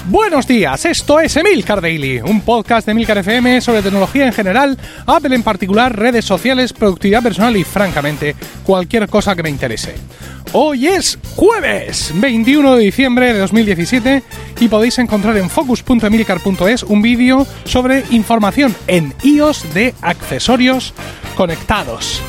Buenos días, esto es Emilcar Daily, un podcast de Emilcar FM sobre tecnología en general, Apple en particular, redes sociales, productividad personal y, francamente, cualquier cosa que me interese. Hoy es jueves 21 de diciembre de 2017 y podéis encontrar en focus.emilcar.es un vídeo sobre información en iOS de accesorios conectados.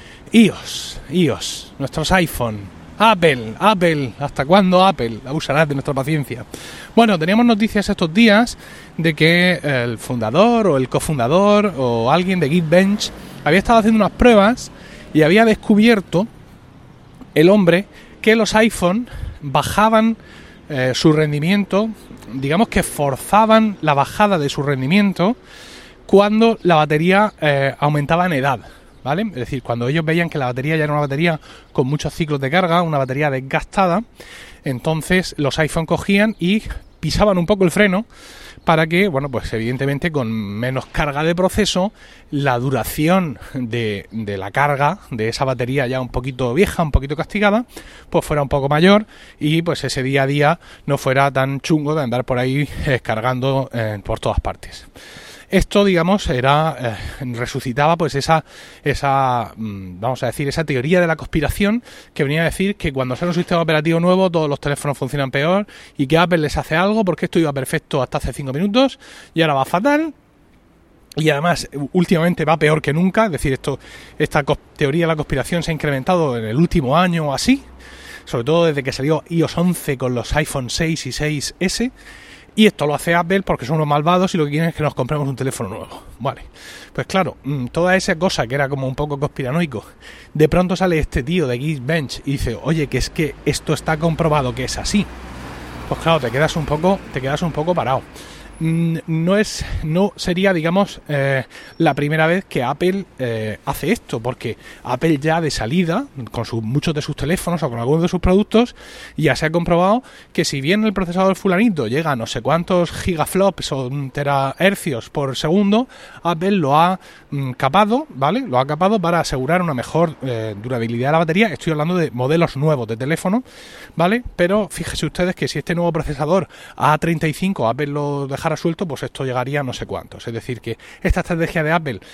iOS, nuestros iPhone. Apple, ¿hasta cuándo Apple abusará de nuestra paciencia? Bueno, teníamos noticias estos días de que el fundador o el cofundador o alguien de Geekbench había estado haciendo unas pruebas y había descubierto el hombre que los iPhone bajaban su rendimiento, digamos que forzaban la bajada de su rendimiento cuando la batería aumentaba en edad. ¿Vale? Es decir, cuando ellos veían que la batería ya era una batería con muchos ciclos de carga, una batería desgastada, entonces los iPhone cogían y pisaban un poco el freno para que, bueno, pues evidentemente con menos carga de proceso, la duración de la carga de esa batería ya un poquito vieja, un poquito castigada, pues fuera un poco mayor y pues ese día a día no fuera tan chungo de andar por ahí cargando por todas partes. Esto, digamos, resucitaba pues esa vamos a decir, esa teoría de la conspiración que venía a decir que cuando sale un sistema operativo nuevo todos los teléfonos funcionan peor y que Apple les hace algo porque esto iba perfecto hasta hace 5 minutos y ahora va fatal. Y además, últimamente va peor que nunca, es decir, esta teoría de la conspiración se ha incrementado en el último año o así, sobre todo desde que salió iOS 11 con los iPhone 6 y 6S. Y esto lo hace Apple porque son unos malvados y lo que quieren es que nos compremos un teléfono nuevo. Vale, pues claro, toda esa cosa que era como un poco conspiranoico, de pronto sale este tío de Geekbench y dice, oye, que es que esto está comprobado que es así. Pues claro, te quedas un poco parado. No sería, digamos, la primera vez que Apple hace esto, porque Apple ya de salida, con muchos de sus teléfonos o con algunos de sus productos, ya se ha comprobado que si bien el procesador fulanito llega a no sé cuántos gigaflops o terahercios por segundo, Apple lo ha capado, ¿vale? Lo ha capado para asegurar una mejor durabilidad de la batería. Estoy hablando de modelos nuevos de teléfono, ¿vale? Pero fíjense ustedes que si este nuevo procesador A35 Apple lo dejara suelto, pues esto llegaría a no sé cuántos. Es decir, que esta estrategia de Apple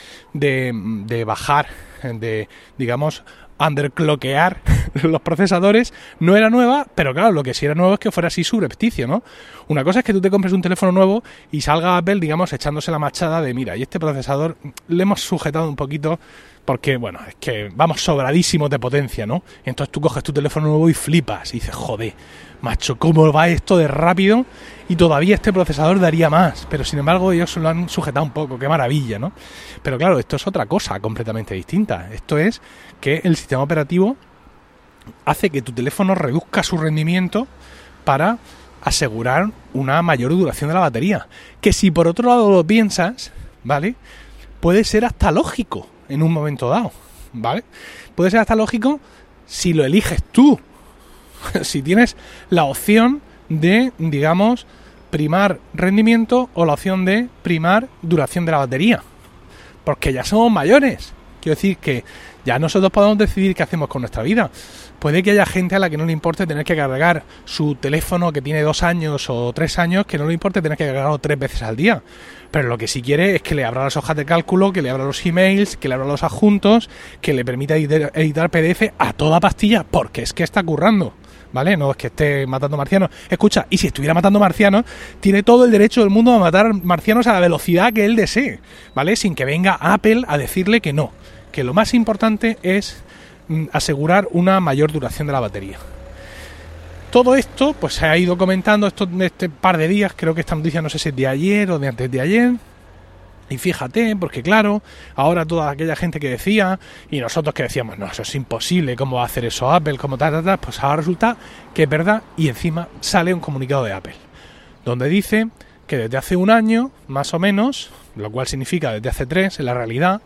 de bajar, de, digamos, underclockear los procesadores no era nueva, pero claro, lo que sí era nuevo es que fuera así subrepticio, ¿no? Una cosa es que tú te compres un teléfono nuevo y salga Apple, digamos, echándose la machada de, mira, y este procesador le hemos sujetado un poquito porque, bueno, es que vamos sobradísimos de potencia, ¿no? Y entonces tú coges tu teléfono nuevo y flipas y dices, joder, macho, ¿cómo va esto de rápido? Y todavía este procesador daría más, pero sin embargo ellos lo han sujetado un poco, qué maravilla, ¿no? Pero claro, esto es otra cosa completamente distinta. Esto es que el sistema operativo hace que tu teléfono reduzca su rendimiento para asegurar una mayor duración de la batería. Que si por otro lado lo piensas, ¿vale? Puede ser hasta lógico en un momento dado, ¿vale? Puede ser hasta lógico si lo eliges tú. Si tienes la opción de, digamos, primar rendimiento o la opción de primar duración de la batería. Porque ya somos mayores. Quiero decir que ya nosotros podemos decidir qué hacemos con nuestra vida. Puede que haya gente a la que no le importe tener que cargar su teléfono que tiene 2 años o 3 años, que no le importe tener que cargarlo 3 veces al día. Pero lo que sí quiere es que le abra las hojas de cálculo, que le abra los emails, que le abra los adjuntos, que le permita editar PDF a toda pastilla, porque es que está currando. ¿Vale? No es que esté matando marcianos. Escucha, y si estuviera matando marcianos, tiene todo el derecho del mundo a matar marcianos a la velocidad que él desee, ¿vale? Sin que venga Apple a decirle que no. Que lo más importante es asegurar una mayor duración de la batería. Todo esto, pues se ha ido comentando este par de días, creo que esta noticia no sé si es de ayer o de antes de ayer. Y fíjate, porque claro, ahora toda aquella gente que decía, y nosotros que decíamos, no, eso es imposible, ¿cómo va a hacer eso Apple? ¿Cómo tal? Pues ahora resulta que es verdad y encima sale un comunicado de Apple, donde dice que desde hace un año, más o menos, lo cual significa desde hace 3 en la realidad,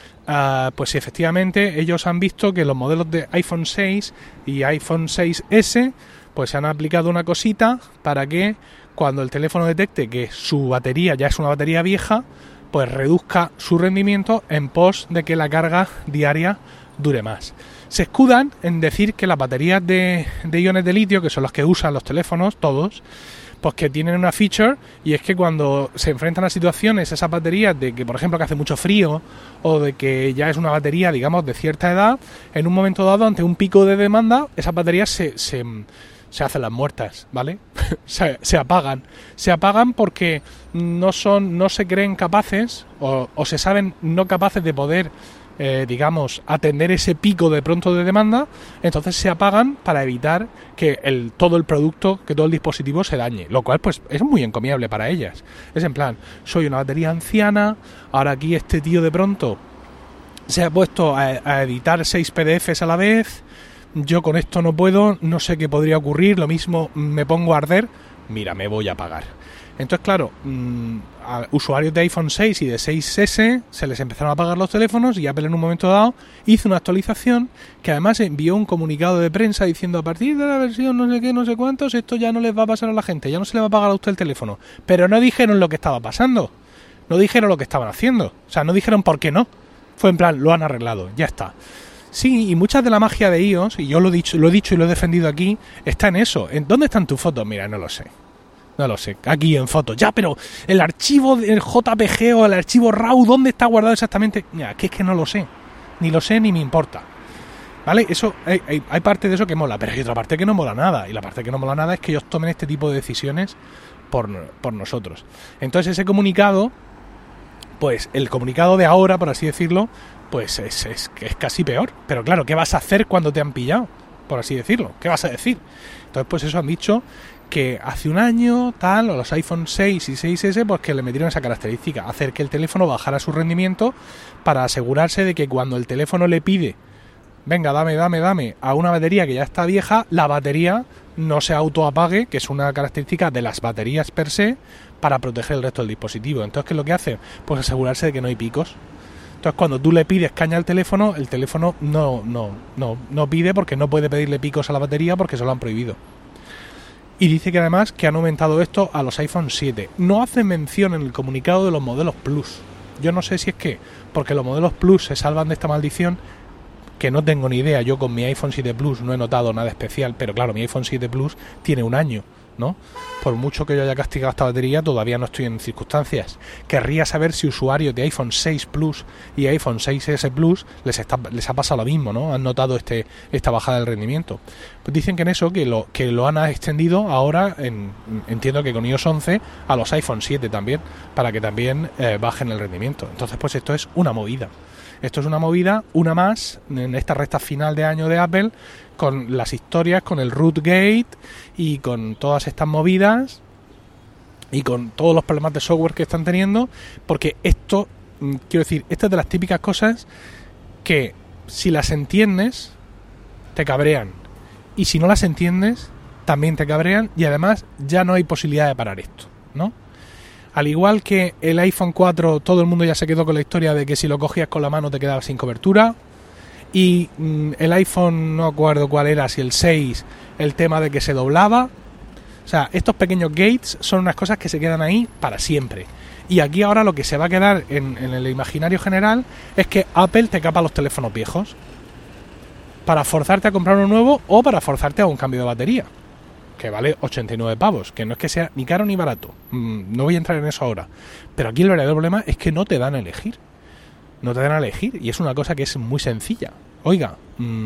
pues efectivamente ellos han visto que los modelos de iPhone 6 y iPhone 6S pues se han aplicado una cosita para que cuando el teléfono detecte que su batería ya es una batería vieja, pues reduzca su rendimiento en pos de que la carga diaria dure más. Se escudan en decir que las baterías de iones de litio, que son las que usan los teléfonos, todos, Pues que tienen una feature, y es que cuando se enfrentan a situaciones, esas baterías de que, por ejemplo, que hace mucho frío, o de que ya es una batería, digamos, de cierta edad, en un momento dado, ante un pico de demanda, esas baterías se hacen las muertas, ¿vale? se apagan. Se apagan porque no se creen capaces, o se saben no capaces de poder, digamos, atender ese pico de pronto de demanda. Entonces se apagan para evitar que todo el producto, que todo el dispositivo se dañe, lo cual pues es muy encomiable para ellas. Es en plan, soy una batería anciana, ahora aquí este tío de pronto se ha puesto a editar 6 PDFs a la vez, yo con esto no puedo, no sé qué podría ocurrir, lo mismo me pongo a arder, mira, me voy a apagar. Entonces, claro, a usuarios de iPhone 6 y de 6S se les empezaron a apagar los teléfonos, y Apple en un momento dado hizo una actualización que además envió un comunicado de prensa diciendo: a partir de la versión no sé qué, no sé cuántos, esto ya no les va a pasar a la gente, ya no se le va a apagar a usted el teléfono. Pero no dijeron lo que estaba pasando, no dijeron lo que estaban haciendo, o sea, no dijeron por qué no. Fue en plan, lo han arreglado, ya está. Sí, y mucha de la magia de iOS, y yo lo he dicho y lo he defendido aquí, está en eso. ¿En dónde están tus fotos? Mira, no lo sé. No lo sé, aquí en fotos. Ya, pero el archivo del JPG o el archivo RAW, ¿dónde está guardado exactamente? Mira, que es que no lo sé. Ni lo sé ni me importa. ¿Vale? Eso hay parte de eso que mola, pero hay otra parte que no mola nada. Y la parte que no mola nada es que ellos tomen este tipo de decisiones por nosotros. Entonces ese comunicado, pues el comunicado de ahora, por así decirlo, pues es casi peor. Pero claro, ¿qué vas a hacer cuando te han pillado? Por así decirlo. ¿Qué vas a decir? Entonces, pues eso han dicho que hace un año, tal, o los iPhone 6 y 6S, pues que le metieron esa característica, hacer que el teléfono bajara su rendimiento para asegurarse de que cuando el teléfono le pide, venga, dame, a una batería que ya está vieja, la batería no se autoapague, que es una característica de las baterías per se, para proteger el resto del dispositivo. Entonces, ¿qué es lo que hace? Pues asegurarse de que no hay picos. Entonces, cuando tú le pides caña al teléfono, el teléfono no pide, porque no puede pedirle picos a la batería porque se lo han prohibido. Y dice que además que han aumentado esto a los iPhone 7. No hace mención en el comunicado de los modelos Plus. Yo no sé si es que porque los modelos Plus se salvan de esta maldición, que no tengo ni idea. Yo con mi iPhone 7 Plus no he notado nada especial, pero claro, mi iPhone 7 Plus tiene un año, ¿no? Por mucho que yo haya castigado esta batería, todavía no estoy en circunstancias. Querría saber si usuarios de iPhone 6 Plus y iPhone 6S Plus les ha pasado lo mismo, ¿no? Han notado esta bajada del rendimiento. Pues dicen que en eso, que lo han extendido ahora, entiendo que con iOS 11, a los iPhone 7 también, para que también bajen el rendimiento. Entonces, pues esto es una movida. Esto es una movida, una más, en esta recta final de año de Apple, con las historias, con el Rootgate y con todas estas movidas y con todos los problemas de software que están teniendo, porque esto, quiero decir, esta es de las típicas cosas que si las entiendes, te cabrean, y si no las entiendes, también te cabrean, y además ya no hay posibilidad de parar esto, ¿no? Al igual que el iPhone 4, todo el mundo ya se quedó con la historia de que si lo cogías con la mano te quedabas sin cobertura. Y el iPhone, no acuerdo cuál era, si el 6, el tema de que se doblaba. O sea, estos pequeños gates son unas cosas que se quedan ahí para siempre. Y aquí ahora lo que se va a quedar en el imaginario general es que Apple te capa los teléfonos viejos para forzarte a comprar uno nuevo o para forzarte a un cambio de batería, que vale 89 pavos, que no es que sea ni caro ni barato. No voy a entrar en eso ahora. Pero aquí el verdadero problema es que no te dan a elegir. No te dan a elegir, y es una cosa que es muy sencilla. Oiga,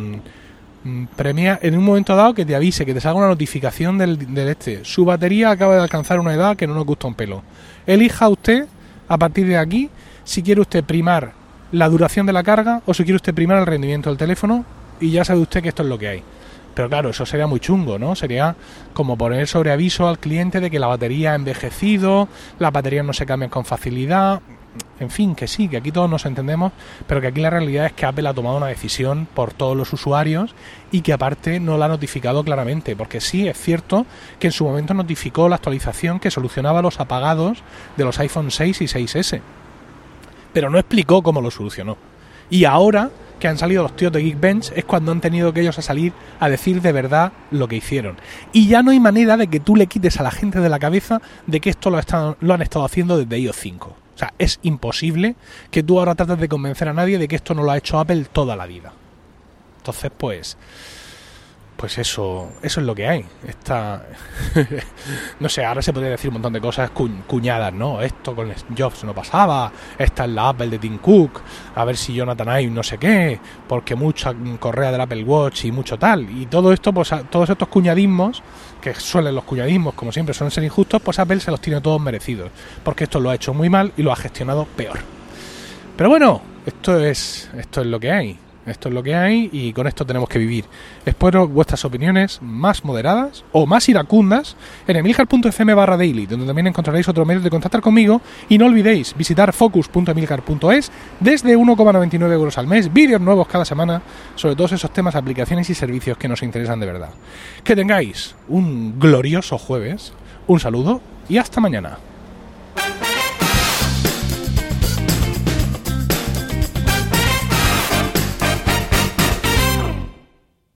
premia en un momento dado que te avise, que te salga una notificación del su batería acaba de alcanzar una edad que no nos gusta un pelo. Elija usted, a partir de aquí, si quiere usted primar la duración de la carga o si quiere usted primar el rendimiento del teléfono, y ya sabe usted que esto es lo que hay. Pero claro, eso sería muy chungo, ¿no? Sería como poner sobre aviso al cliente de que la batería ha envejecido, las baterías no se cambian con facilidad. En fin, que sí, que aquí todos nos entendemos, pero que aquí la realidad es que Apple ha tomado una decisión por todos los usuarios y que aparte no la ha notificado claramente, porque sí, es cierto que en su momento notificó la actualización que solucionaba los apagados de los iPhone 6 y 6S, pero no explicó cómo lo solucionó. Y ahora que han salido los tíos de Geekbench es cuando han tenido que ellos a salir a decir de verdad lo que hicieron. Y ya no hay manera de que tú le quites a la gente de la cabeza de que esto lo han estado haciendo desde iOS 5. O sea, es imposible que tú ahora trates de convencer a nadie de que esto no lo ha hecho Apple toda la vida. Entonces, pues pues eso es lo que hay. No sé, ahora se podría decir un montón de cosas cuñadas, ¿no? Esto con Jobs no pasaba, esta es la Apple de Tim Cook, a ver si Jonathan Ive no sé qué, porque mucha correa del Apple Watch y mucho tal. Y todo esto, pues todos estos cuñadismos, que los cuñadismos, como siempre, suelen ser injustos, pues Apple se los tiene todos merecidos, porque esto lo ha hecho muy mal y lo ha gestionado peor. Pero bueno, esto es lo que hay. Esto es lo que hay y con esto tenemos que vivir. Espero vuestras opiniones más moderadas o más iracundas en emilcar.fm/daily, donde también encontraréis otros medios de contactar conmigo. Y no olvidéis visitar focus.emilcar.es desde 1,99 euros al mes, vídeos nuevos cada semana sobre todos esos temas, aplicaciones y servicios que nos interesan de verdad. Que tengáis un glorioso jueves, un saludo y hasta mañana.